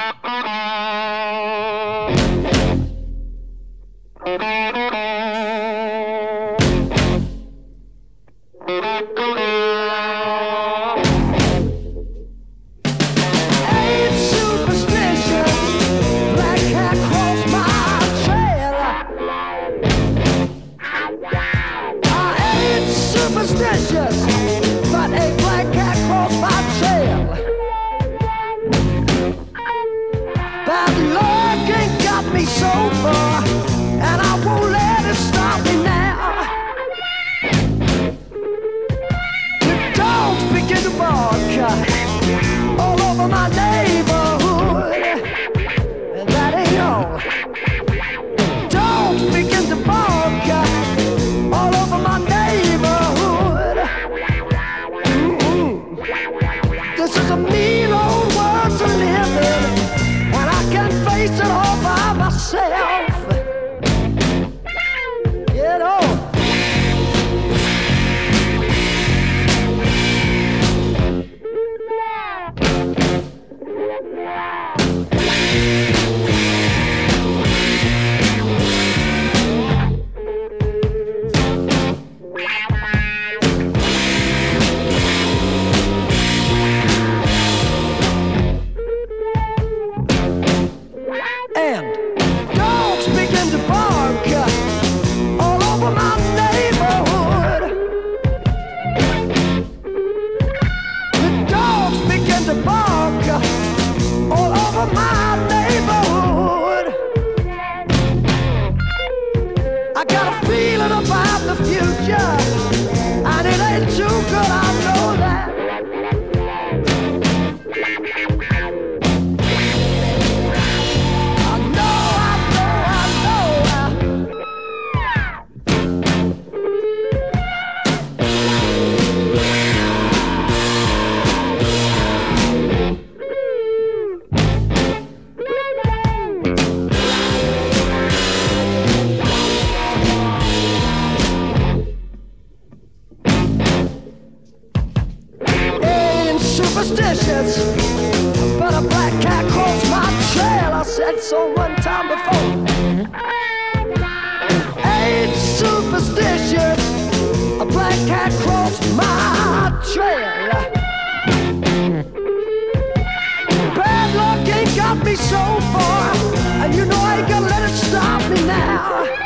Superstitious, but a black cat crossed my trail. Bad luck ain't got me so far, and I won't let it stop me now. The dogs begin to bark all over my neighborhood, and that ain't all. Dogs begin to bark all over my neighborhood. This is a mean old world to live in, and I can't face it all by myself. You know. And dogs begin to bark all over my neighborhood. The dogs begin to bark all over my neighborhood. I got a feeling about the future, and it ain't too good, I know that. Superstitious, but a black cat crossed my trail. I said so one time before. Ain't superstitious, a black cat crossed my trail. Bad luck ain't got me so far, and you know I ain't gonna let it stop me now.